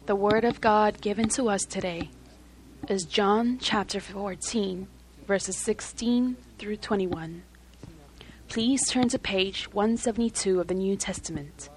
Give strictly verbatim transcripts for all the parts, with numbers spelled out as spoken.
The Word of God given to us today is John chapter fourteen, verses sixteen through twenty-one. Please turn to page one seventy-two of the New Testament.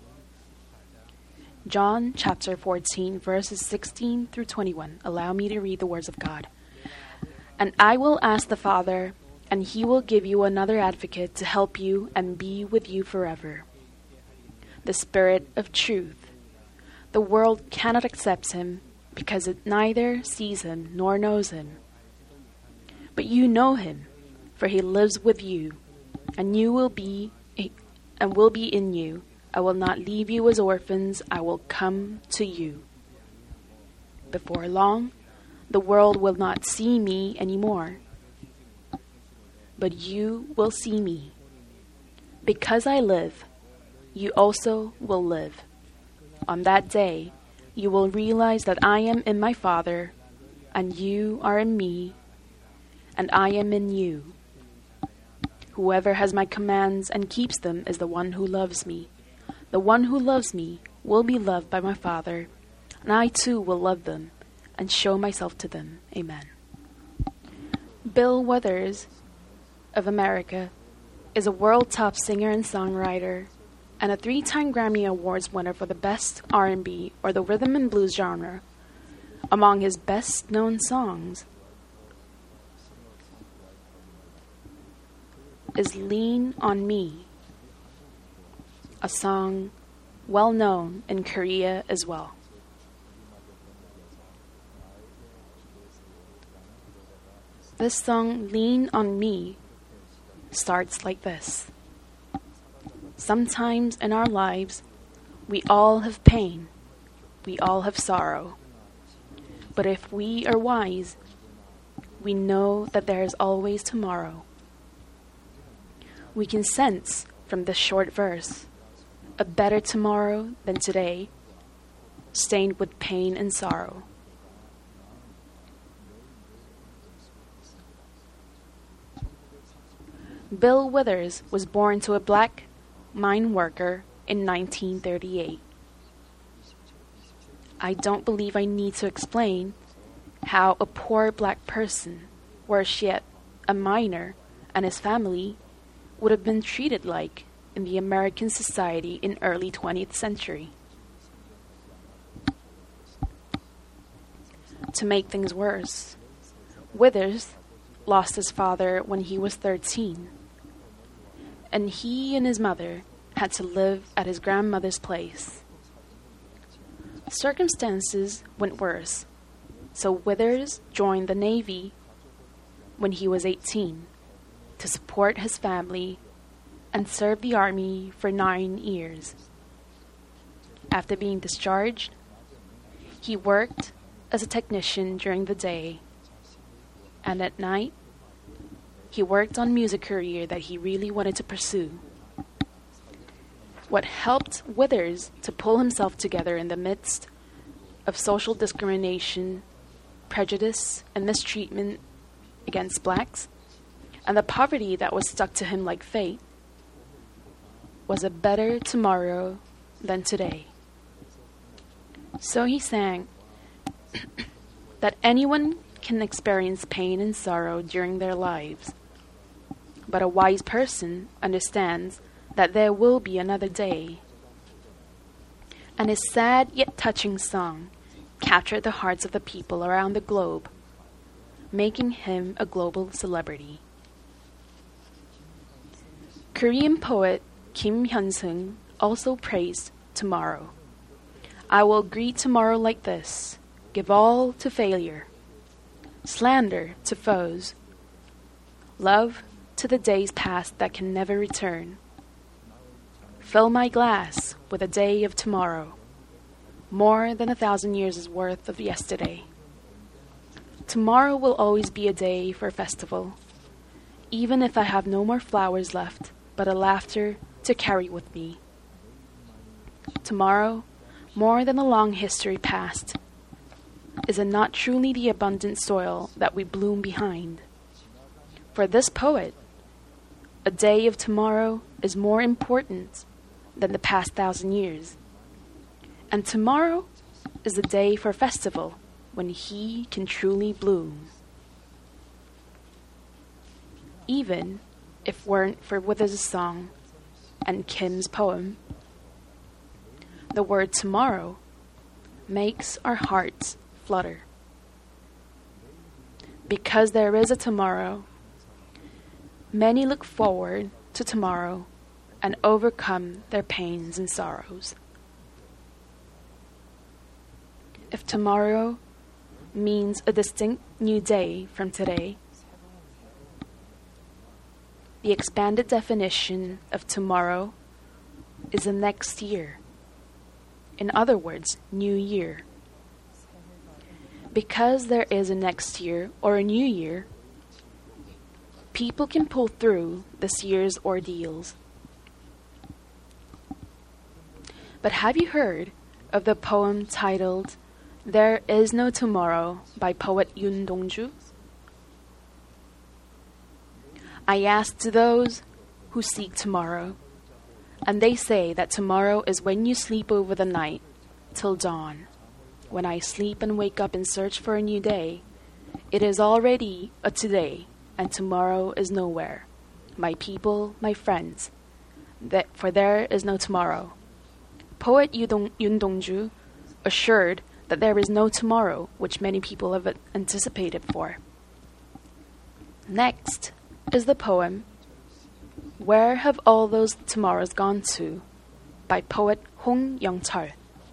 John chapter fourteen, verses sixteen through twenty-one. Allow me to read the words of God. And I will ask the Father, and he will give you another advocate to help you and be with you forever. The Spirit of truth. The world cannot accept him because it neither sees him nor knows him. But you know him, for he lives with you, and you will be and will be in you. I will not leave you as orphans, I will come to you. Before long, the world will not see me anymore, but you will see me. Because I live, you also will live. On that day, you will realize that I am in my Father, and you are in me, and I am in you. Whoever has my commands and keeps them is the one who loves me. The one who loves me will be loved by my Father, and I too will love them and show myself to them. Amen. Bill Withers of America is a world top singer and songwriter and a three-time Grammy Awards winner for the best R and B or the rhythm and blues genre. Among his best-known songs is Lean on Me, a song well known in Korea as well. This song, Lean on Me, starts like this. Sometimes in our lives, we all have pain, we all have sorrow. But if we are wise, we know that there is always tomorrow. We can sense from this short verse a better tomorrow than today, stained with pain and sorrow. Bill Withers was born to a black mine worker in nineteen thirty-eight. I don't believe I need to explain how a poor black person, worse yet, a miner, and his family would have been treated like in the American society in early twentieth century. To make things worse, Withers lost his father when he was thirteen, and he and his mother had to live at his grandmother's place. Circumstances went worse, so Withers joined the Navy when he was eighteen to support his family and served the Army for nine years. After being discharged, he worked as a technician during the day, and at night, he worked on a music career that he really wanted to pursue. What helped Withers to pull himself together in the midst of social discrimination, prejudice, and mistreatment against blacks, and the poverty that was stuck to him like fate, was a better tomorrow than today. So he sang that anyone can experience pain and sorrow during their lives, but a wise person understands that there will be another day. And his sad yet touching song captured the hearts of the people around the globe, making him a global celebrity. Korean poet Kim Hyun-sung also praised tomorrow. I will greet tomorrow like this: give all to failure, slander to foes, love to the days past that can never return. Fill my glass with a day of tomorrow, more than a thousand years' worth of yesterday. Tomorrow will always be a day for a festival, even if I have no more flowers left, but a laughter to carry with me. Tomorrow, more than a long history past, is it not truly the abundant soil that we bloom behind? For this poet, a day of tomorrow is more important than the past thousand years. And tomorrow is the day for festival when he can truly bloom. Even if weren't for Withers' song and Kim's poem, the word tomorrow makes our hearts flutter. Because there is a tomorrow, many look forward to tomorrow and overcome their pains and sorrows. If tomorrow means a distinct new day from today, the expanded definition of tomorrow is the next year. In other words, new year. Because there is a next year or a new year, people can pull through this year's ordeals. But have you heard of the poem titled There Is No Tomorrow by poet Yoon Dong-ju? I asked those who seek tomorrow, and they say that tomorrow is when you sleep over the night till dawn. When I sleep and wake up in search for a new day, it is already a today, and tomorrow is nowhere. My people, my friends, that for there is no tomorrow. Poet Yoon Dong-ju assured that there is no tomorrow, which many people have anticipated for. Next is the poem Where Have All Those Tomorrows Gone To? By poet Hong Young-chul.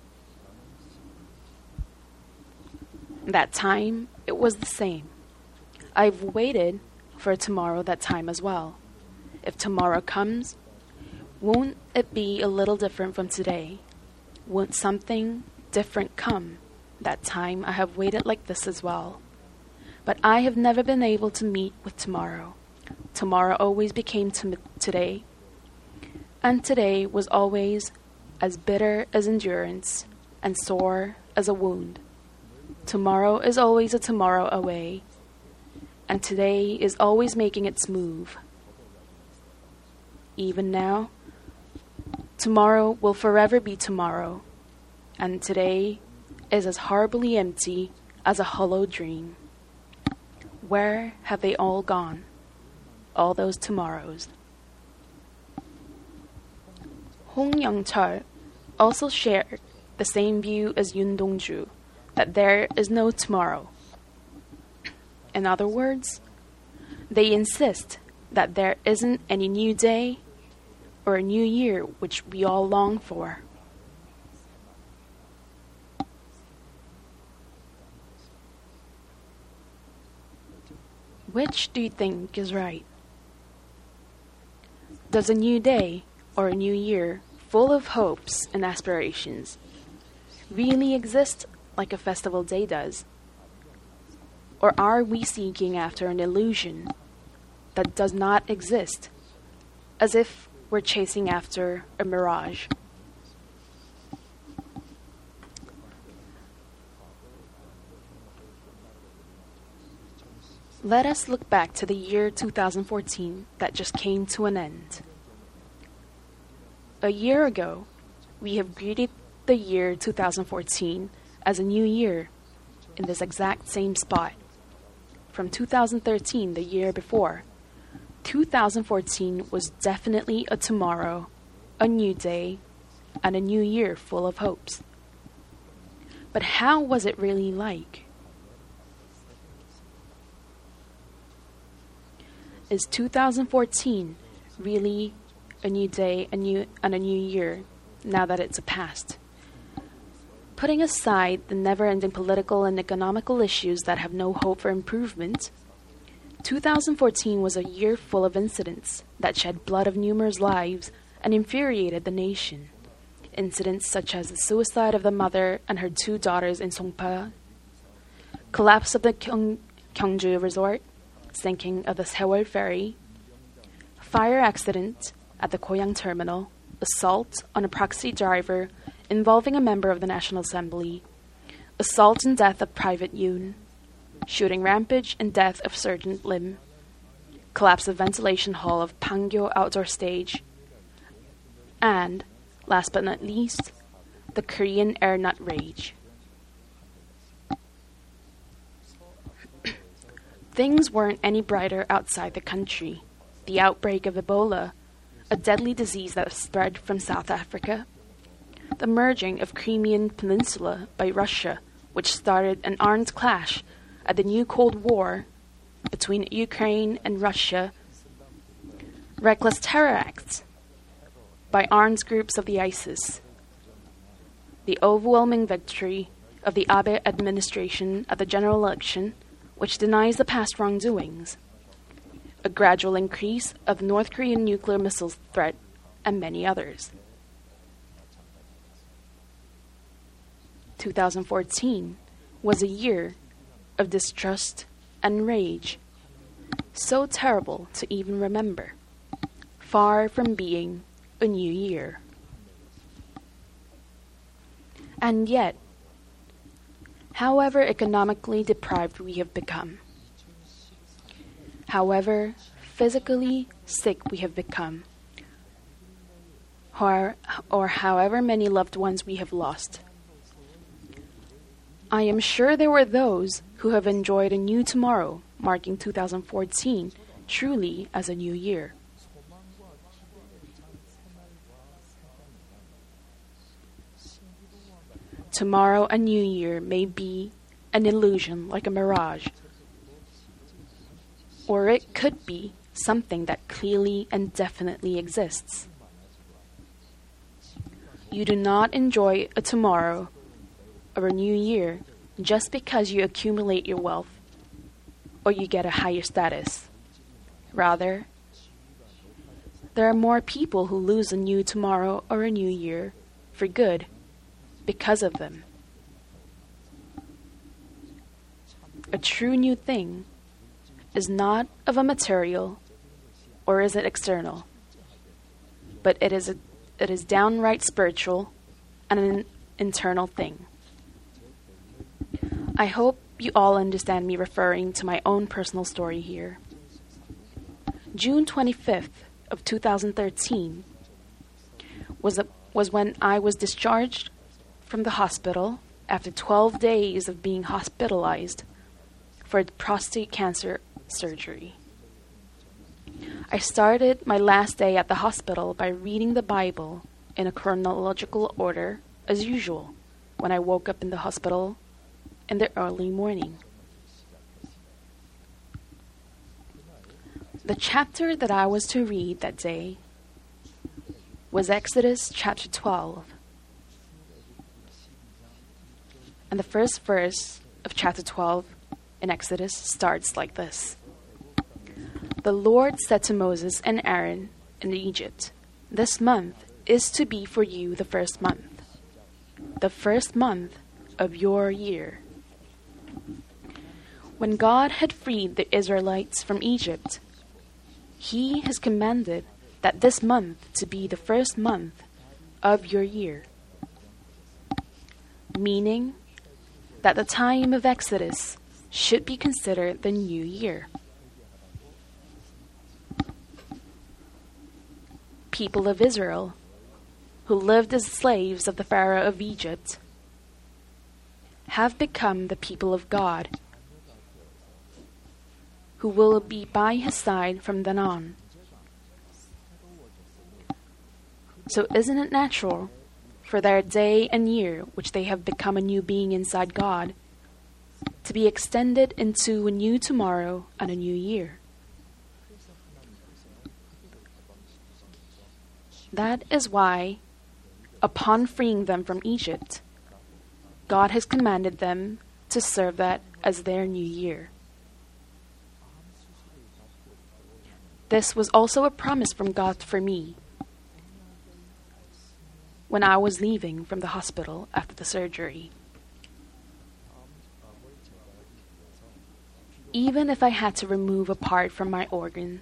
That time, it was the same. I've waited for tomorrow that time as well. If tomorrow comes, won't it be a little different from today? Won't something different come? That time I have waited like this as well. But I have never been able to meet with tomorrow. Tomorrow always became to today, and today was always as bitter as endurance and sore as a wound. Tomorrow is always a tomorrow away, and today is always making its move. Even now, tomorrow will forever be tomorrow, and today is as horribly empty as a hollow dream. Where have they all gone? All those tomorrows. Hong Young-chul also shared the same view as Yoon Dong-ju, that there is no tomorrow. In other words, they insist that there isn't any new day or a new year which we all long for. Which do you think is right? Does a new day or a new year full of hopes and aspirations really exist like a festival day does? Or are we seeking after an illusion that does not exist, as if we're chasing after a mirage? Let us look back to the year two thousand fourteen that just came to an end. A year ago, we have greeted the year two thousand fourteen as a new year in this exact same spot. From two thousand thirteen, the year before, two thousand fourteen was definitely a tomorrow, a new day, and a new year full of hopes. But how was it really like? Is two thousand fourteen really a new day a new, and a new year now that it's a past? Putting aside the never-ending political and economical issues that have no hope for improvement, two thousand fourteen was a year full of incidents that shed blood of numerous lives and infuriated the nation. Incidents such as the suicide of the mother and her two daughters in Songpa, collapse of the Gyeong- Gyeongju resort, sinking of the Sewol ferry, fire accident at the Goyang terminal, assault on a proxy driver involving a member of the National Assembly, assault and death of Private Yoon, shooting rampage and death of Sergeant Lim, collapse of ventilation hall of Pangyo outdoor stage, and, last but not least, the Korean air nut rage. Things weren't any brighter outside the country. The outbreak of Ebola, a deadly disease that spread from South Africa, the merging of Crimean Peninsula by Russia, which started an armed clash at the new Cold War between Ukraine and Russia, reckless terror acts by armed groups of the ISIS, the overwhelming victory of the Abe administration at the general election, which denies the past wrongdoings, a gradual increase of the North Korean nuclear missiles threat, and many others. twenty fourteen was a year of distrust and rage, so terrible to even remember, far from being a new year. And yet, however economically deprived we have become, however physically sick we have become, or, or however many loved ones we have lost, I am sure there were those who have enjoyed a new tomorrow, marking two thousand fourteen truly as a new year. Tomorrow, a new year may be an illusion like a mirage, or it could be something that clearly and definitely exists. You do not enjoy a tomorrow or a new year just because you accumulate your wealth or you get a higher status. Rather, there are more people who lose a new tomorrow or a new year for good because of them. A true new thing is not of a material or is it external, but it is a, it is downright spiritual and an internal thing. I hope you all understand me referring to my own personal story here. June twenty-fifth of two thousand thirteen was a, was when I was discharged from the hospital after twelve days of being hospitalized for prostate cancer surgery. I started my last day at the hospital by reading the Bible in a chronological order as usual when I woke up in the hospital in the early morning. The chapter that I was to read that day was Exodus chapter twelve. And the first verse of chapter twelve in Exodus starts like this. The Lord said to Moses and Aaron in Egypt, "This month is to be for you the first month, the first month of your year." When God had freed the Israelites from Egypt, He has commanded that this month to be the first month of your year, meaning that the time of Exodus should be considered the new year. People of Israel, who lived as slaves of the Pharaoh of Egypt, have become the people of God, who will be by his side from then on. So isn't it natural for their day and year, which they have become a new being inside God, to be extended into a new tomorrow and a new year? That is why, upon freeing them from Egypt, God has commanded them to serve that as their new year. This was also a promise from God for me when I was leaving from the hospital after the surgery. Even if I had to remove a part from my organ,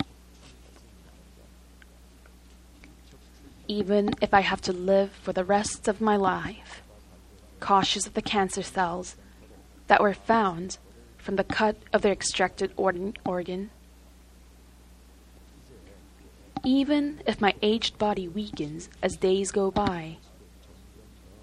even if I have to live for the rest of my life, cautious of the cancer cells that were found from the cut of their extracted organ, even if my aged body weakens as days go by,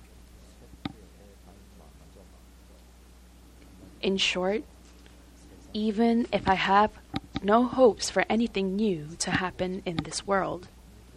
in short, even if I have no hopes for anything new to happen in this world.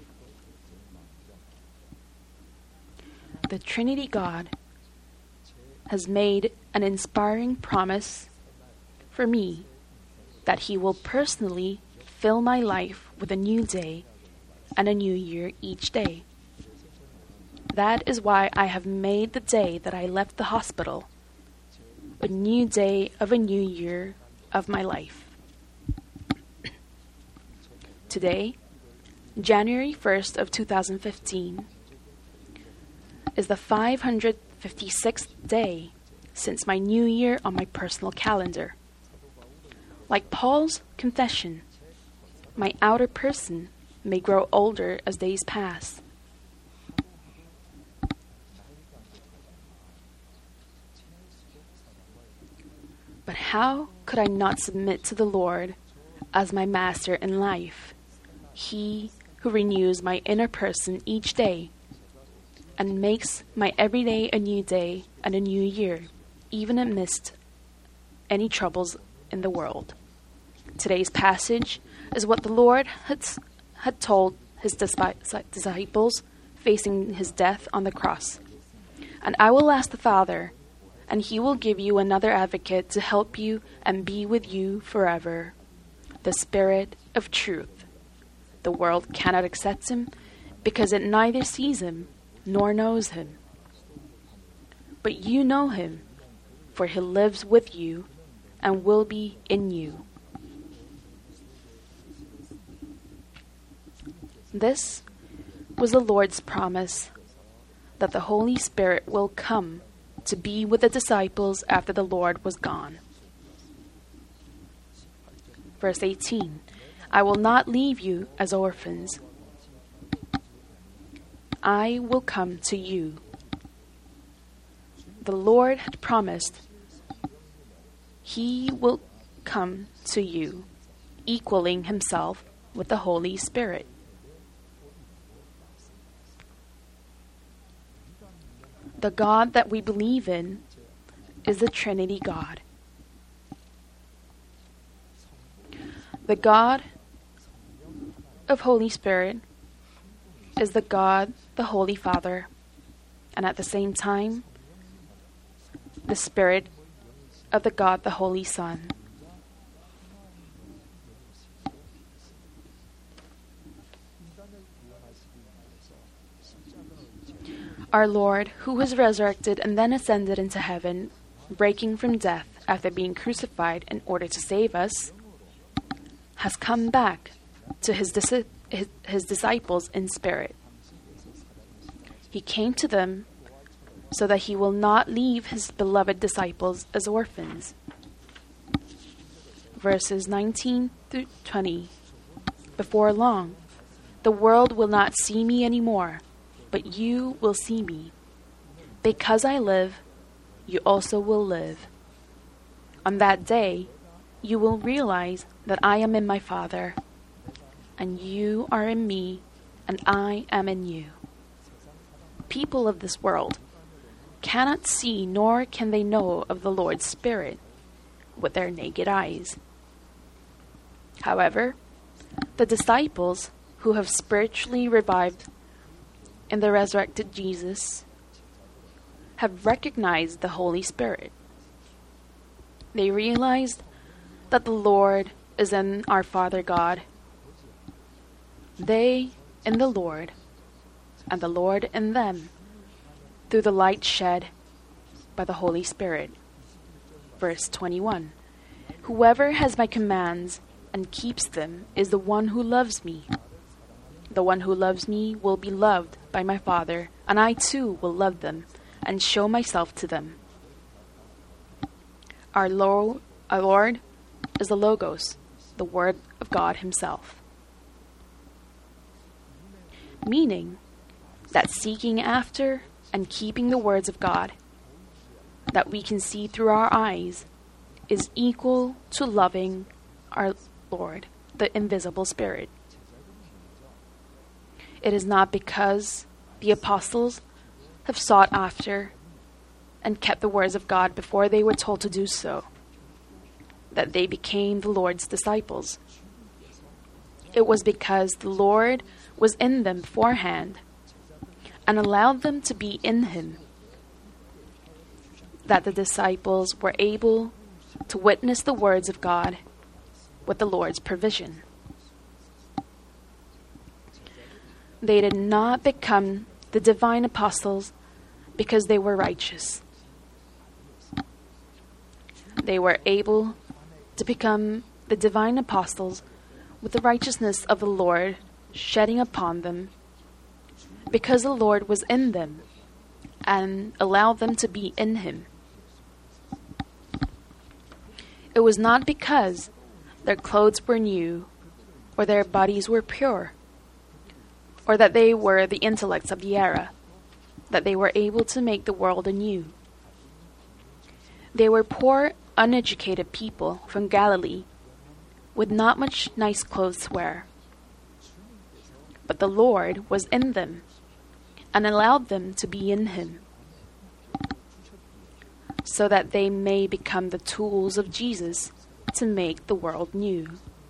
The Trinity God has made an inspiring promise for me that He will personally fill my life with a new day and a new year each day. That is why I have made the day that I left the hospital a new day of a new year of my life. Today, January first of two thousand fifteen, is the five hundred fifty-sixth day since my new year on my personal calendar. Like Paul's confession, my outer person may grow older as days pass. But how could I not submit to the Lord as my master in life, He who renews my inner person each day and makes my everyday a new day and a new year, even amidst any troubles in the world. Today's passage is what the Lord had, had told His disciples facing His death on the cross. And I will ask the Father, and He will give you another advocate to help you and be with you forever, the Spirit of truth. The world cannot accept Him because it neither sees Him nor knows Him. But you know Him, for He lives with you and will be in you. This was the Lord's promise that the Holy Spirit will come to be with the disciples after the Lord was gone. Verse eighteen, I will not leave you as orphans. I will come to you. The Lord had promised He will come to you, equaling Himself with the Holy Spirit. The God that we believe in is the Trinity God. The God of Holy Spirit is the God, the Holy Father, and at the same time, the Spirit of the God, the Holy Son. Our Lord, who was resurrected and then ascended into heaven, breaking from death after being crucified in order to save us, has come back to his, dis- his, his disciples in spirit. He came to them so that He will not leave His beloved disciples as orphans. Verses nineteen through twenty. Before long, the world will not see me anymore, but you will see me. Because I live, you also will live. On that day, you will realize that I am in my Father, and you are in me, and I am in you. People of this world cannot see nor can they know of the Lord's Spirit with their naked eyes. However, the disciples who have spiritually revived in the resurrected Jesus have recognized the Holy Spirit. They realized that the Lord is in our Father God. They in the Lord, and the Lord in them, through the light shed by the Holy Spirit. Verse twenty-one. Whoever has my commands and keeps them is the one who loves me. The one who loves me will be loved by my Father, and I too will love them and show myself to them. Our Lord, our Lord is the Logos, the Word of God Himself. Meaning that seeking after and keeping the words of God that we can see through our eyes is equal to loving our Lord, the invisible Spirit. It is not because the apostles have sought after and kept the words of God before they were told to do so. that they became the Lord's disciples. It was because the Lord was in them beforehand and allowed them to be in him that the disciples were able to witness the words of God with the Lord's provision. They did not become the divine apostles because they were righteous. They were able to become the divine apostles with the righteousness of the Lord shedding upon them because the Lord was in them and allowed them to be in him. It was not because their clothes were new or their bodies were pure or that they were the intellects of the era that they were able to make the world anew. They were poor, uneducated people from Galilee with not much nice clothes to wear. But the Lord was in them and allowed them to be in him so that they may become the tools of Jesus to make the world new.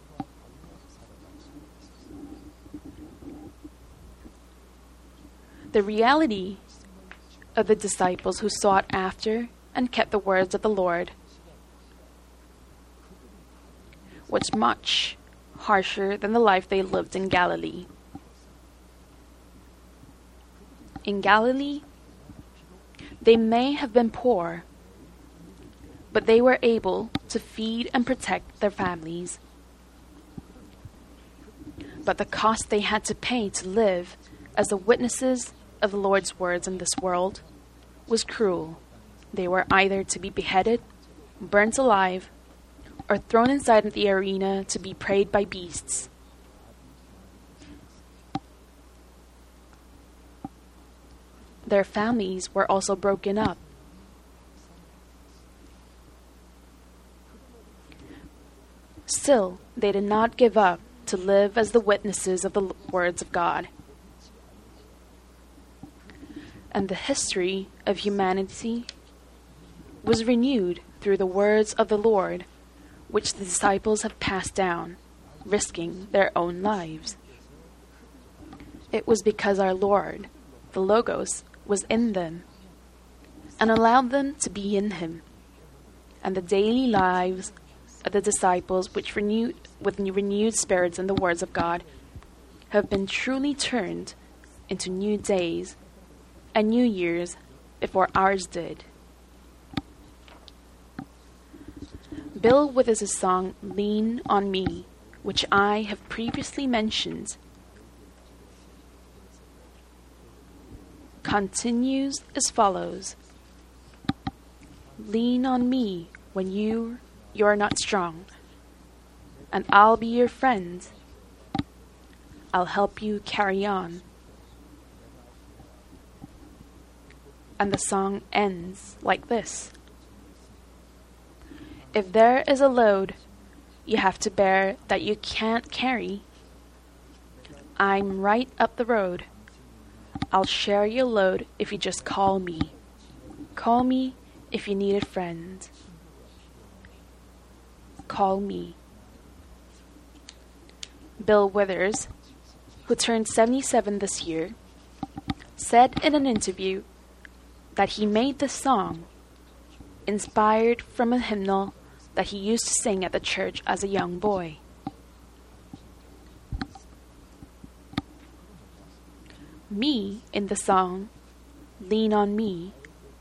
The reality of the disciples who sought after and kept the words of the Lord was much harsher than the life they lived in Galilee. In Galilee, they may have been poor, but they were able to feed and protect their families. But the cost they had to pay to live as the witnesses of the Lord's words in this world was cruel. They were either to be beheaded, burnt alive, or thrown inside the arena to be preyed by beasts. Their families were also broken up. Still, they did not give up to live as the witnesses of the words of God. And the history of humanity was renewed through the words of the Lord, which the disciples have passed down, risking their own lives. It was because our Lord, the Logos, was in them and allowed them to be in him, and the daily lives of the disciples, which renewed with renewed spirits in the words of God, have been truly turned into new days and new years before ours did. Bill Withers' song Lean on Me, which I have previously mentioned, continues as follows. Lean on me when you you're not strong, and I'll be your friend. I'll help you carry on. And the song ends like this. If there is a load you have to bear that you can't carry, I'm right up the road. I'll share your load if you just call me. Call me if you need a friend. Call me. Bill Withers, who turned seventy-seven this year, said in an interview that he made this song inspired from a hymnal that he used to sing at the church as a young boy. Me in the song, Lean on Me,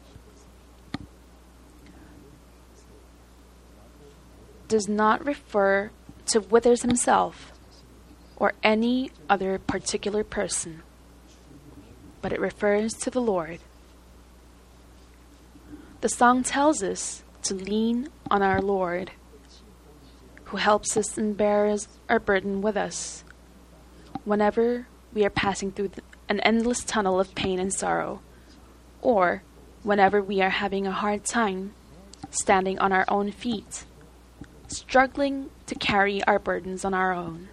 does not refer to Withers himself or any other particular person, but it refers to the Lord. The song tells us to lean on our Lord, who helps us and bears our burden with us whenever we are passing through an endless tunnel of pain and sorrow, or whenever we are having a hard time standing on our own feet, struggling to carry our burdens on our own.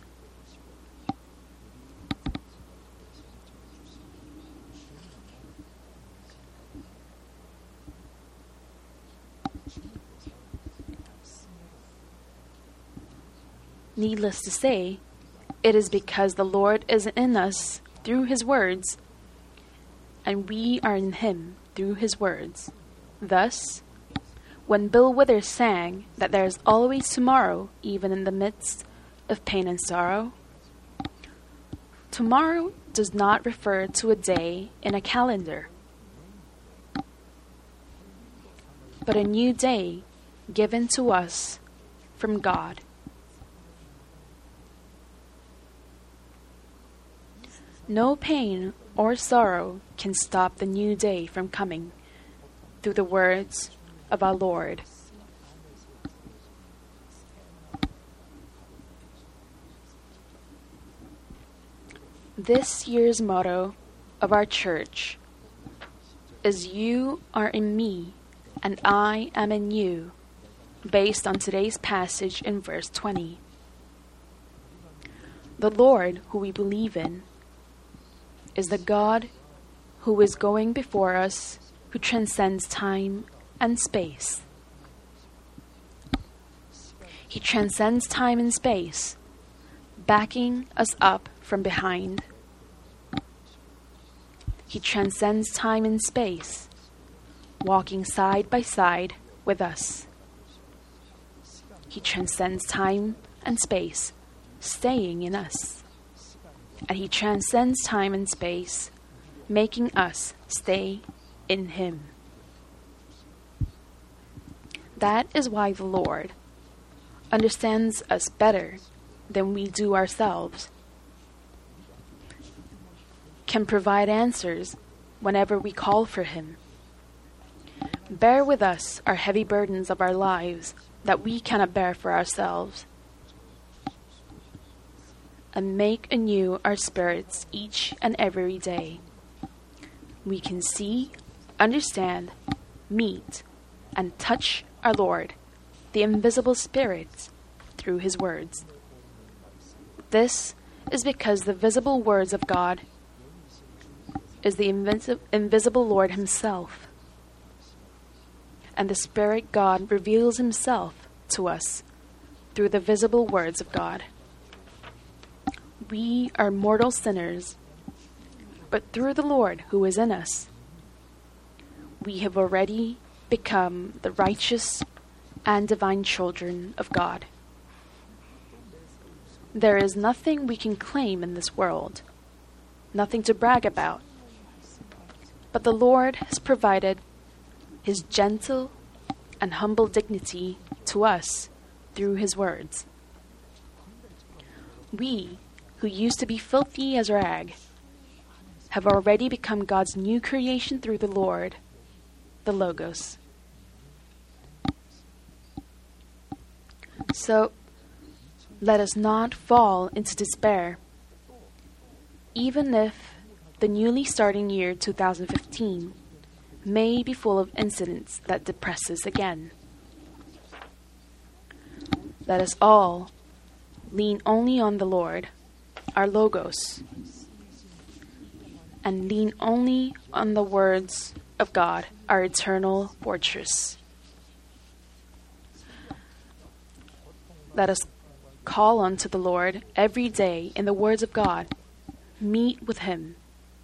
Needless to say, it is because the Lord is in us through His words, and we are in Him through His words. Thus, when Bill Withers sang that there is always tomorrow, even in the midst of pain and sorrow, tomorrow does not refer to a day in a calendar, but a new day given to us from God. No pain or sorrow can stop the new day from coming through the words of our Lord. This year's motto of our church is "You are in me, and I am in you," based on today's passage in verse twenty. The Lord, who we believe in, is the God who is going before us, who transcends time and space. He transcends time and space, backing us up from behind. He transcends time and space, walking side by side with us. He transcends time and space, staying in us. And He transcends time and space, making us stay in Him. That is why the Lord understands us better than we do ourselves, can provide answers whenever we call for Him, bear with us our heavy burdens of our lives that we cannot bear for ourselves, and make anew our spirits each and every day. We can see, understand, meet, and touch our Lord, the invisible Spirit, through His words. This is because the visible words of God is the invis- invisible Lord Himself, and the Spirit God reveals Himself to us through the visible words of God. We are mortal sinners, but through the Lord who is in us, we have already become the righteous and divine children of God. There is nothing we can claim in this world, nothing to brag about, but the Lord has provided His gentle and humble dignity to us through His words. We, who used to be filthy as rag, have already become God's new creation through the Lord, the Logos. So, let us not fall into despair, even if the newly starting year two thousand fifteen may be full of incidents that depress us again. Let us all lean only on the Lord, our Logos, and lean only on the words of God, our eternal fortress. Let us call unto the Lord every day in the words of God, meet with Him,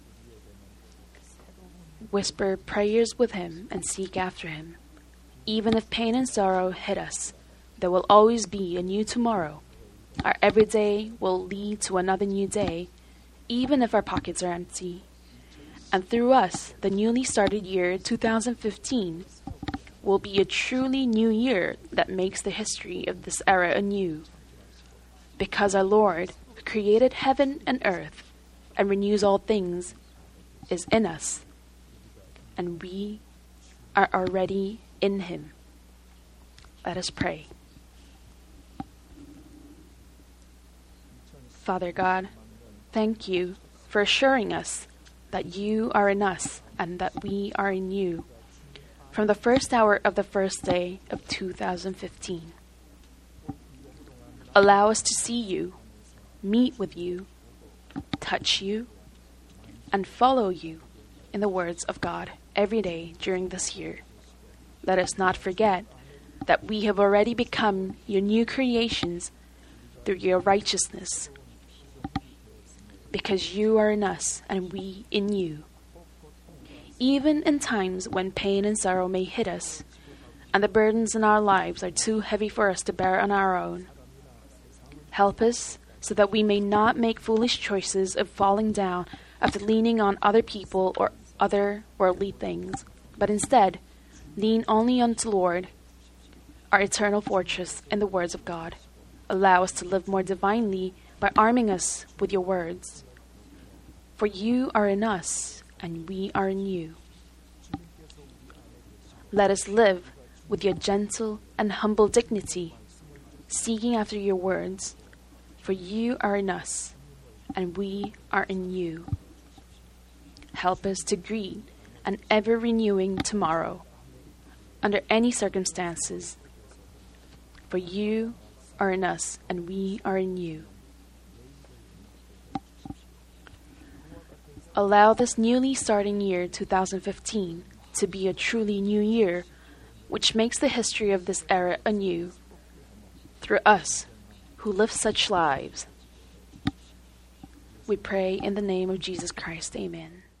whisper prayers with Him, and seek after Him. Even if pain and sorrow hit us, there will always be a new tomorrow. Our everyday will lead to another new day, even if our pockets are empty. And through us, the newly started year two thousand fifteen will be a truly new year that makes the history of this era anew. Because our Lord, who created heaven and earth and renews all things, is in us, and we are already in Him. Let us pray. Father God, thank You for assuring us that You are in us and that we are in You from the first hour of the first day of two thousand fifteen. Allow us to see You, meet with You, touch You, and follow You in the words of God every day during this year. Let us not forget that we have already become Your new creations through your righteousness, because you are in us and we in you. Even in times when pain and sorrow may hit us, and the burdens in our lives are too heavy for us to bear on our own, help us so that we may not make foolish choices of falling down after leaning on other people or other worldly things, but instead lean only unto the Lord, our eternal fortress, and the words of God. Allow us to live more divinely by arming us with your words. For you are in us, and we are in you. Let us live with your gentle and humble dignity, seeking after your words. For you are in us, and we are in you. Help us to greet an ever-renewing tomorrow, under any circumstances. For you are in us, and we are in you. Allow this newly starting year, two thousand fifteen, to be a truly new year, which makes the history of this era anew, through us who live such lives. We pray in the name of Jesus Christ. Amen.